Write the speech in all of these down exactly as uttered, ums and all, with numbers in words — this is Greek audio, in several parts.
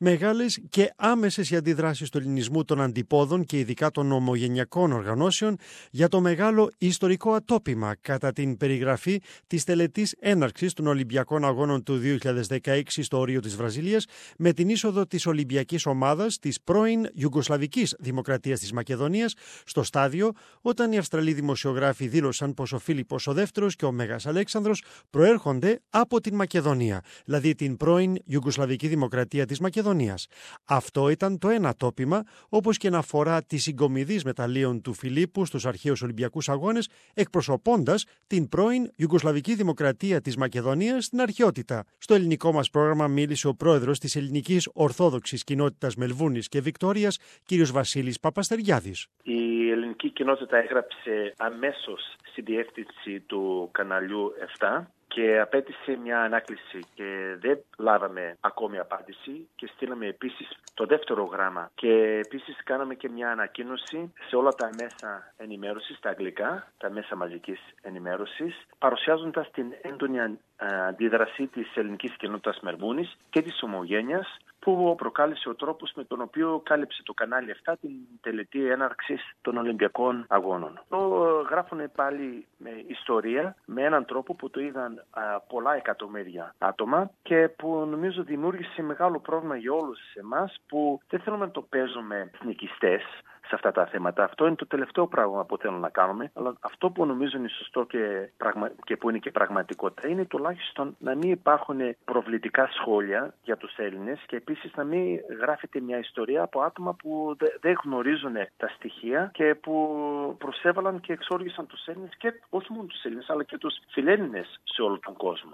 Μεγάλες και άμεσες οι αντιδράσεις του ελληνισμού των αντιπόδων και ειδικά των ομογενειακών οργανώσεων για το μεγάλο ιστορικό ατόπιμα κατά την περιγραφή της τελετής έναρξης των Ολυμπιακών Αγώνων του δύο χιλιάδες δεκαέξι στο Ρίο της Βραζιλίας με την είσοδο της Ολυμπιακής ομάδας της πρώην Ιουγκοσλαβικής Δημοκρατίας της Μακεδονίας στο στάδιο, όταν οι Αυστραλοί δημοσιογράφοι δήλωσαν πως ο Φίλιππος ο Δεύτερος και ο Μέγας Αλέξανδρος προέρχονται από την Μακεδονία, δηλαδή την πρώην Ιουγκοσλαβική Δημοκρατία της Μακεδονίας. Αυτό ήταν το ένα τόπιμα, όπως και να αφορά τη συγκομιδής μεταλλίων του Φιλίππου στους αρχαίους Ολυμπιακούς Αγώνες, εκπροσωπώντας την πρώην Ιουγκοσλαβική Δημοκρατία της Μακεδονίας στην αρχαιότητα. Στο ελληνικό μας πρόγραμμα μίλησε ο πρόεδρος της Ελληνικής Ορθόδοξης Κοινότητας Μελβούνης και Βικτόριας, κ. Βασίλης Παπαστεριάδης. Η ελληνική κοινότητα έγραψε αμέσως στη διεύθυνση του καναλιού επτά και απέτησε μια ανάκληση και δεν λάβαμε ακόμη απάντηση και στείλαμε επίσης το δεύτερο γράμμα και επίσης κάναμε και μια ανακοίνωση σε όλα τα μέσα ενημέρωσης, τα αγγλικά, τα μέσα μαζικής ενημέρωσης, παρουσιάζοντας την έντονη αντίδραση της ελληνικής κοινότητας Μελβούνης και της ομογένειας που προκάλεσε ο τρόπος με τον οποίο κάλυψε το κανάλι επτά την τελετή έναρξης των Ολυμπιακών Αγώνων. Το γράφουν πάλι με ιστορία, με έναν τρόπο που το είδαν α, πολλά εκατομμύρια άτομα και που νομίζω δημιούργησε μεγάλο πρόβλημα για όλους εμάς που δεν θέλουμε να το παίζουμε εθνικιστές σε αυτά τα θέματα. Αυτό είναι το τελευταίο πράγμα που θέλουμε να κάνουμε, αλλά αυτό που νομίζω είναι σωστό και, πραγμα... και που είναι και πραγματικότητα είναι τουλάχιστον να μην υπάρχουν προβλητικά σχόλια για τους Έλληνες και επίσης να μην γράφεται μια ιστορία από άτομα που δεν γνωρίζουν τα στοιχεία και που προσέβαλαν και εξόργησαν τους Έλληνες και όχι μόνο τους Έλληνες αλλά και τους φιλέλληνες σε όλο τον κόσμο.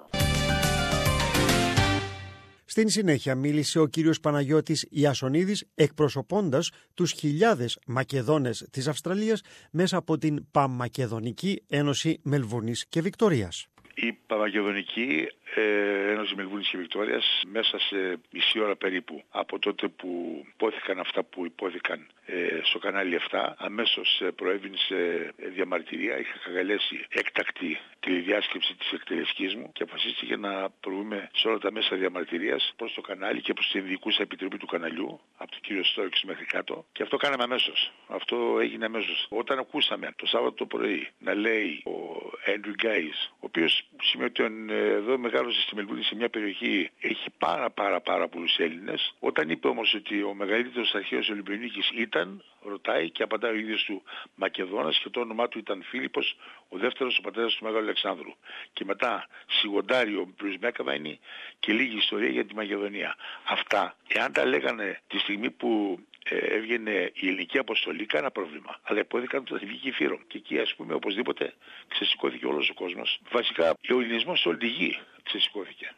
Στην συνέχεια μίλησε ο κύριος Παναγιώτης Ιασονίδης, εκπροσωπώντας τους χιλιάδες Μακεδόνες της Αυστραλίας μέσα από την Παμακεδονική Ένωση Μελβούνης και Βικτορίας. Η Παμακεδονική ε, Ένωση Μελβούνης και Βικτόριας μέσα σε μισή ώρα περίπου από τότε που υπόθηκαν αυτά που υπόθηκαν ε, στο κανάλι επτά, αμέσως ε, προέβηνε σε διαμαρτυρία. Είχα καγαλέσει έκτακτη τηλεδιάσκεψη της εκτελεσκής μου και αποφασίστηκε να προβούμε σε όλα τα μέσα διαμαρτυρίας προς το κανάλι και προς την ειδικούσα επιτροπή του καναλιού, από τον κύριο Στόιξ μέχρι κάτω. Και αυτό κάναμε αμέσως. Αυτό έγινε αμέσως. Όταν ακούσαμε το Σάββατο το πρωί να λέει ο Έντρου Γκάις, ο οποίος σημαίνει ότι εδώ μεγάλωσε στη Μελβούνη σε μια περιοχή, έχει πάρα πάρα πάρα πολλούς Έλληνες. Όταν είπε όμως ότι ο μεγαλύτερος αρχαίος Ολυμπιονίκης ήταν, ρωτάει και απαντάει ο ίδιος του Μακεδόνας και το όνομά του ήταν Φίλιππος, ο δεύτερος ο πατέρας του Μεγάλου Αλεξάνδρου. Και μετά σιγοντάρει ο Μπρουζ Μέκαβαϊνη και λίγη ιστορία για τη Μακεδονία. Αυτά, εάν τα λέγανε τη στιγμή που έβγαινε η ελληνική αποστολή, κανένα πρόβλημα. Αλλά υπόθηκαν το Αθηνική Φύρον. Και εκεί, ας πούμε, οπωσδήποτε ξεσηκώθηκε όλος ο κόσμος. Βασικά, ο ελληνισμός σε όλη τη γη ξεσηκώθηκε.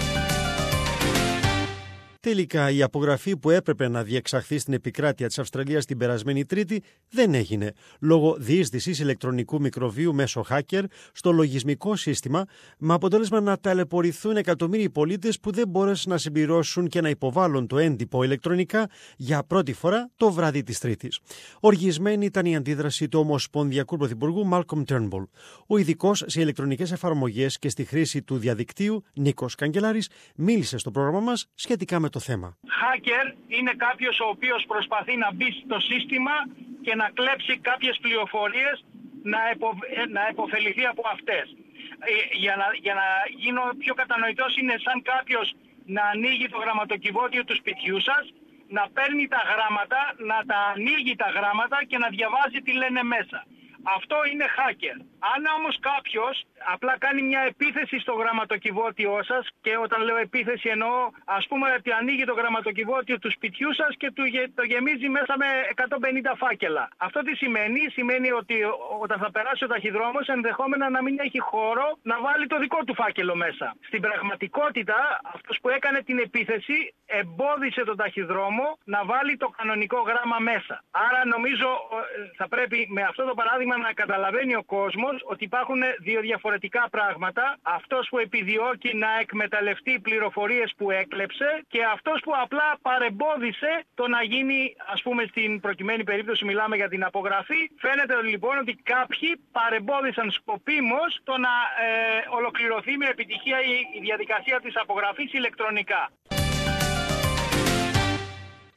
Τελικά, η απογραφή που έπρεπε να διεξαχθεί στην επικράτεια της Αυστραλίας την περασμένη Τρίτη δεν έγινε, λόγω διείσδυσης ηλεκτρονικού μικροβίου μέσω hacker στο λογισμικό σύστημα, με αποτέλεσμα να ταλαιπωρηθούν εκατομμύριοι πολίτες που δεν μπόρεσαν να συμπληρώσουν και να υποβάλουν το έντυπο ηλεκτρονικά για πρώτη φορά το βράδυ της Τρίτης. Οργισμένη ήταν η αντίδραση του Ομοσπονδιακού Πρωθυπουργού Μάλκομ Τέρνμπολ. Ο ειδικός σε ηλεκτρονικές εφαρμογές και στη χρήση του διαδικτύου, Νίκος Καγκελάρης, μίλησε στο πρόγραμμα μας σχετικά με το θέμα. Hacker είναι κάποιος ο οποίος προσπαθεί να μπει στο σύστημα και να κλέψει κάποιες πληροφορίες, να, επο, να επωφεληθεί από αυτές. Ε, για, να, για να γίνω πιο κατανοητός, είναι σαν κάποιος να ανοίγει το γραμματοκιβώτιο του σπιτιού σας, να παίρνει τα γράμματα, να τα ανοίγει τα γράμματα και να διαβάζει τι λένε μέσα. Αυτό είναι hacker. Αν όμως κάποιος απλά κάνει μια επίθεση στο γραμματοκιβώτιό σας, και όταν λέω επίθεση εννοώ ας πούμε ότι ανοίγει το γραμματοκιβώτιο του σπιτιού σας και του, το γεμίζει μέσα με εκατόν πενήντα φάκελα. Αυτό τι σημαίνει? Σημαίνει ότι όταν θα περάσει ο ταχυδρόμος ενδεχόμενα να μην έχει χώρο να βάλει το δικό του φάκελο μέσα. Στην πραγματικότητα αυτός που έκανε την επίθεση εμπόδισε τον ταχυδρόμο να βάλει το κανονικό γράμμα μέσα. Άρα νομίζω θα πρέπει με αυτό το παράδειγμα να καταλαβαίνει ο κόσμος ότι υπάρχουν δύο διαφορετικά πράγματα. Αυτός που επιδιώκει να εκμεταλλευτεί πληροφορίες που έκλεψε και αυτός που απλά παρεμπόδισε το να γίνει, ας πούμε στην προκειμένη περίπτωση μιλάμε για την απογραφή. Φαίνεται λοιπόν ότι κάποιοι παρεμπόδισαν σκοπίμως το να ε, ολοκληρωθεί με επιτυχία η, η διαδικασία της απογραφής ηλεκτρονικά.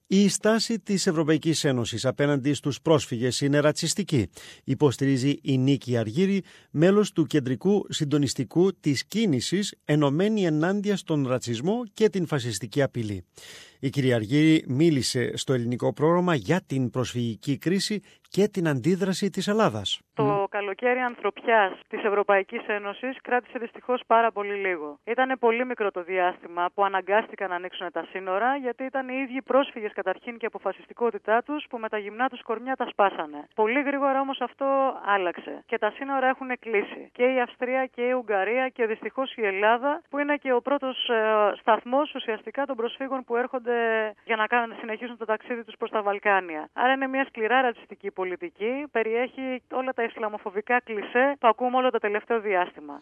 Η στάση της Ευρωπαϊκής Ένωσης απέναντι στους πρόσφυγες είναι ρατσιστική, υποστηρίζει η Νίκη Αργύρη, μέλος του Κεντρικού Συντονιστικού της Κίνησης ενωμένη ενάντια στον ρατσισμό και την φασιστική απειλή. Η κυρία Αργύρη μίλησε στο ελληνικό πρόγραμμα για την προσφυγική κρίση και την αντίδραση της Ελλάδας. Το καλοκαίρι ανθρωπιάς της Ευρωπαϊκής Ένωσης κράτησε δυστυχώς πάρα πολύ λίγο. Ήταν πολύ μικρό το διάστημα που αναγκάστηκαν να ανοίξουν τα σύνορα, γιατί ήταν οι ίδιοι πρόσφυγες καταρχήν και αποφασιστικότητά τους που με τα γυμνά τους κορμιά τα σπάσανε. Πολύ γρήγορα όμως αυτό άλλαξε και τα σύνορα έχουν κλείσει. Και η Αυστρία και η Ουγγαρία και δυστυχώς η Ελλάδα, που είναι και ο πρώτος ε, σταθμός ουσιαστικά των προσφύγων που έρχονται για να κάνουν, συνεχίσουν το ταξίδι τους προς τα Βαλκάνια. Άρα είναι μια σκληρά ρατσιστική πολιτική, περιέχει όλα τα ισλαμοφοβικά κλισέ που ακούμε όλο το τελευταίο διάστημα.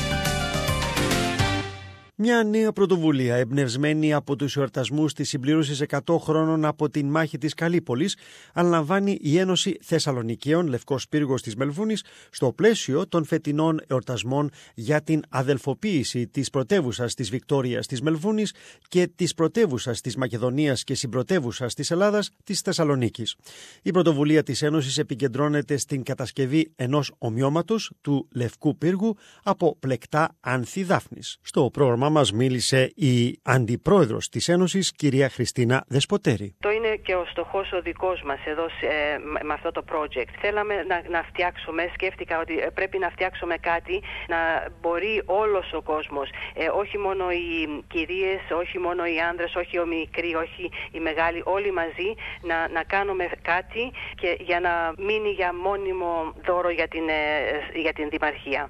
Μια νέα πρωτοβουλία εμπνευσμένη από τους εορτασμούς της συμπλήρωσης εκατό χρόνων από την μάχη της Καλύπολης αναλαμβάνει η Ένωση Θεσσαλονικαίων Λευκός Πύργος της Μελβούνης στο πλαίσιο των φετινών εορτασμών για την αδελφοποίηση της πρωτεύουσας της Βικτόριας της Μελβούνης και της πρωτεύουσας της Μακεδονίας και συμπρωτεύουσας της Ελλάδας της Θεσσαλονίκης. Η πρωτοβουλία της Ένωσης επικεντρώνεται στην κατασκευή ενός ομοιώματος του Λευκού Πύργου από πλεκτά άνθη δάφνης. Στο πρόγραμμα μας μίλησε η Αντιπρόεδρος της Ένωσης, κυρία Χριστίνα Δεσποτέρη. Το είναι και ο στοχός ο δικός μας εδώ ε, με αυτό το project. Θέλαμε να, να φτιάξουμε, σκέφτηκα ότι πρέπει να φτιάξουμε κάτι να μπορεί όλος ο κόσμος, ε, όχι μόνο οι κυρίες, όχι μόνο οι άνδρες, όχι οι μικροί, όχι οι μεγάλοι, όλοι μαζί να, να κάνουμε κάτι και για να μείνει για μόνιμο δώρο για την, ε, για την Δημαρχία.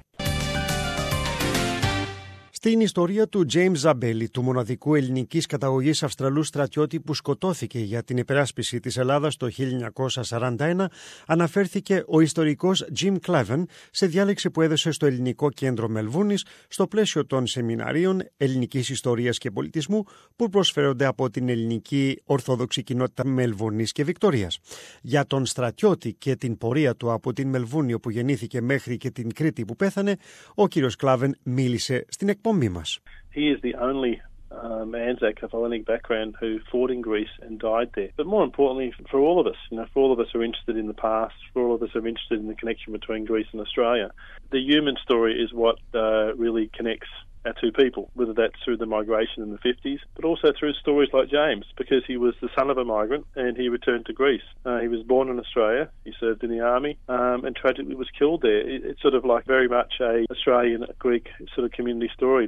Στην ιστορία του James Zabelli, του μοναδικού ελληνικής καταγωγής Αυστραλού στρατιώτη που σκοτώθηκε για την υπεράσπιση της Ελλάδας το χίλια εννιακόσια σαράντα ένα, αναφέρθηκε ο ιστορικός Jim Claven σε διάλεξη που έδωσε στο Ελληνικό Κέντρο Μελβούνης στο πλαίσιο των σεμιναρίων ελληνικής ιστορίας και πολιτισμού που προσφέρονται από την ελληνική Ορθόδοξη Κοινότητα Μελβούνης και Βικτορίας. Για τον στρατιώτη και την πορεία του από την Μελβούνη όπου γεννήθηκε μέχρι και την Κρήτη που πέθανε, ο κύριος Claven μίλησε στην εκπομπή. He is the only um, Anzac of Hellenic background who fought in Greece and died there. But more importantly, for all of us, you know, for all of us who are interested in the past, for all of us who are interested in the connection between Greece and Australia, the human story is what uh, really connects our two people, whether that's through the migration in the fifties, but also through stories like James, because he was the son of a migrant and he returned to Greece. Uh, he was born in Australia, he served in the army, um, and tragically was killed there. It, it's sort of like very much a Australian-Greek sort of community story.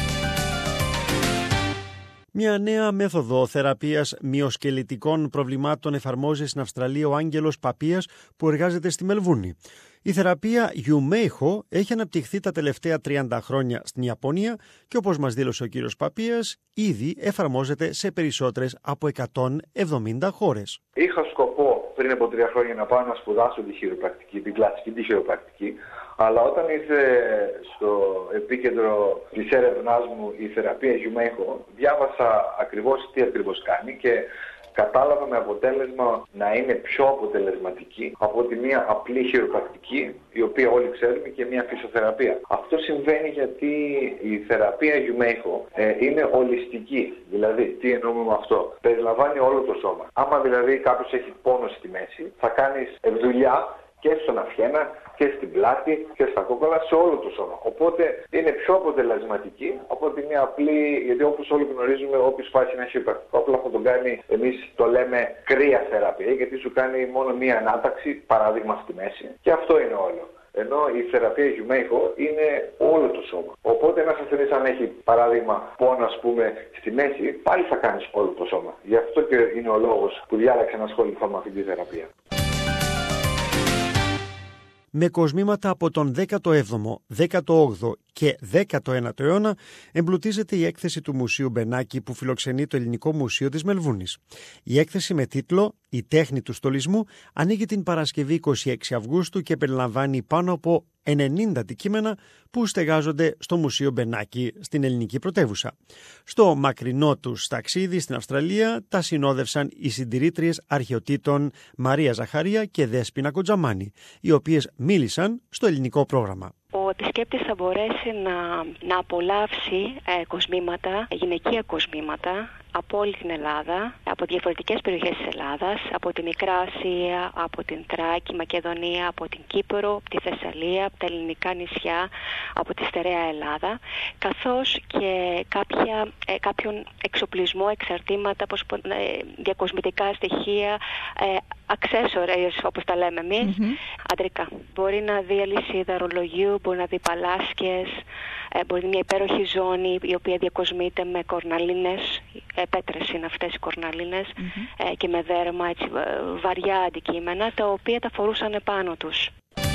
Μια νέα μέθοδο θεραπείας μυοσκελετικών προβλημάτων εφαρμόζει στην Αυστραλία ο Άγγελος Παπίας που εργάζεται στη Μελβούνη. Η θεραπεία Γιουμέιχο έχει αναπτυχθεί τα τελευταία τριάντα χρόνια στην Ιαπωνία και όπως μας δήλωσε ο κύριος Παπίας, ήδη εφαρμόζεται σε περισσότερες από εκατόν εβδομήντα χώρες. Είχα σκοπό πριν από τρία χρόνια να πάω να σπουδάσω τη χειροπρακτική, την κλασική τη χειροπρακτική, αλλά όταν ήρθε στο επίκεντρο της έρευνάς μου η θεραπεία Γιουμέιχο, διάβασα ακριβώς τι ακριβώς κάνει και κατάλαβα με αποτέλεσμα να είναι πιο αποτελεσματική από ότι μια απλή χειροπρακτική, η οποία όλοι ξέρουμε, και μια φυσιοθεραπεία. Αυτό συμβαίνει γιατί η θεραπεία Γιουμέιχο ε, είναι ολιστική. Δηλαδή, τι εννοούμε με αυτό? Περιλαμβάνει όλο το σώμα. Άμα δηλαδή κάποιος έχει πόνο στη μέση, θα κάνεις δουλειά και στον αυχένα και στην πλάτη και στα κόκκαλα, σε όλο το σώμα. Οπότε είναι πιο αποτελεσματική από ότι μια απλή, γιατί όπως όλοι γνωρίζουμε, όποιος πάει σε ένα χειροπρακτικό, απλά θα τον κάνει, εμείς το λέμε κρύα θεραπεία, γιατί σου κάνει μόνο μια ανάταξη, παράδειγμα στη μέση, και αυτό είναι όλο. Ενώ η θεραπεία Γιουμέιχο είναι όλο το σώμα. Οπότε ένας ασθενής, αν έχει παράδειγμα πόνο, ας πούμε, στη μέση, πάλι θα κάνεις όλο το σώμα. Γι' αυτό και είναι ο λόγος που διάλεξα να ασχοληθώ με αυτή τη θεραπεία. Με κοσμήματα από τον δέκατο έβδομο, δέκατο όγδοο και δέκατο ένατο αιώνα εμπλουτίζεται η έκθεση του Μουσείου Μπενάκη που φιλοξενεί το Ελληνικό Μουσείο της Μελβούνης. Η έκθεση με τίτλο «Η τέχνη του στολισμού» ανοίγει την Παρασκευή είκοσι έξι Αυγούστου και περιλαμβάνει πάνω από ενενήντα αντικείμενα που στεγάζονται στο Μουσείο Μπενάκη στην ελληνική πρωτεύουσα. Στο μακρινό τους ταξίδι στην Αυστραλία τα συνόδευσαν οι συντηρήτριες αρχαιοτήτων Μαρία Ζαχαρία και Δέσποινα Κοντζαμάνη, οι οποίες μίλησαν στο ελληνικό πρόγραμμα. Ο επισκέπτης θα μπορέσει να, να απολαύσει ε, κοσμήματα, γυναικεία κοσμήματα από όλη την Ελλάδα, από διαφορετικές περιοχές της Ελλάδας, από τη Μικρά Ασία, από την Θράκη, Μακεδονία, από την Κύπρο, από τη Θεσσαλία, από τα ελληνικά νησιά, από τη στερεά Ελλάδα, καθώς και κάποια, ε, κάποιον εξοπλισμό, εξαρτήματα, όπως, ε, διακοσμητικά στοιχεία, ε, accessories, όπως τα λέμε εμείς, mm-hmm. αντρικά. Μπορεί να δει αλυσίδα ρολογιού, μπορεί να δει παλάσκες, ε, μπορεί να είναι μια υπέροχη ζώνη η οποία διακοσμείται με κορναλίνες, ε, πέτρες είναι αυτές οι κορναλίνες, mm-hmm. ε, και με δέρμα, έτσι, βαριά αντικείμενα, τα οποία τα φορούσαν πάνω τους.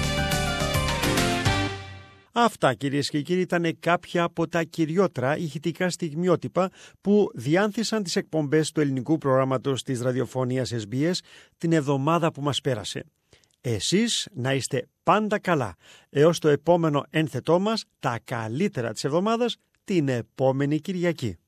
Αυτά, κυρίες και κύριοι, ήταν κάποια από τα κυριότερα ηχητικά στιγμιότυπα που διάνθησαν τις εκπομπές του ελληνικού προγράμματος της ραδιοφωνίας ες μπι ες την εβδομάδα που μας πέρασε. Εσείς να είστε πάντα καλά, έως το επόμενο ένθετό μας, τα καλύτερα της εβδομάδας, την επόμενη Κυριακή.